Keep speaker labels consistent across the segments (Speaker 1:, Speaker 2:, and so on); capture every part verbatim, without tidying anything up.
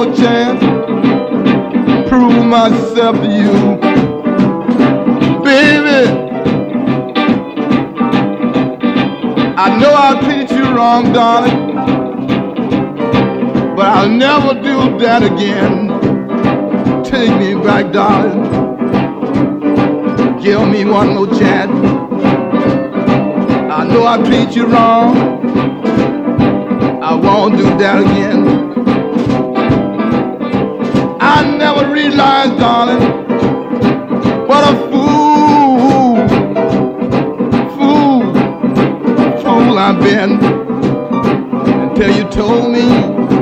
Speaker 1: more chance, prove myself to you, baby. I know I'll treat you wrong, darling, but I'll never do that again. Take me back, darling. Give me one more chance. I know I treat you wrong. I won't do that again. I never realized, darling, what a fool, fool, fool I've been, until you told me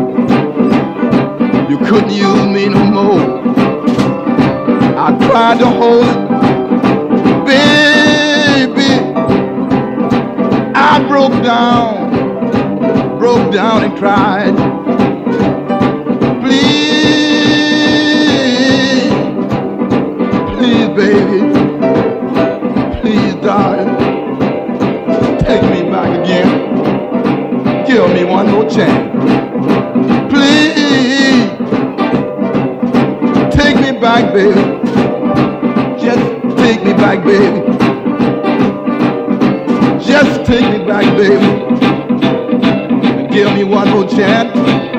Speaker 1: you couldn't use me no more. I tried to hold it, baby. I broke down, broke down and cried. Please, please, baby, please, darling, take me back again. Give me one more chance. Please, take me back, baby. Just take me back, baby. Just take me back, baby. Give me one more chance.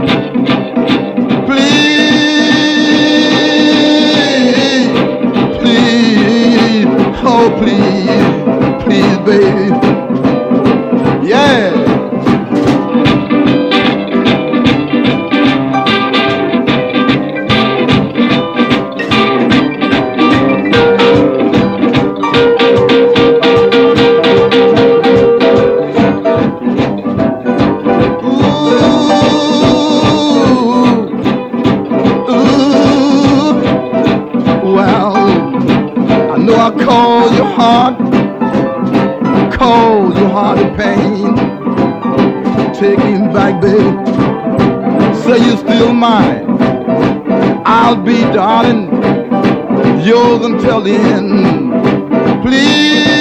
Speaker 1: Please, please, oh please, please, baby. Yeah. Call your heart, call your heart in pain. Take me back, baby. Say you're still mine. I'll be, darling, yours until the end. Please.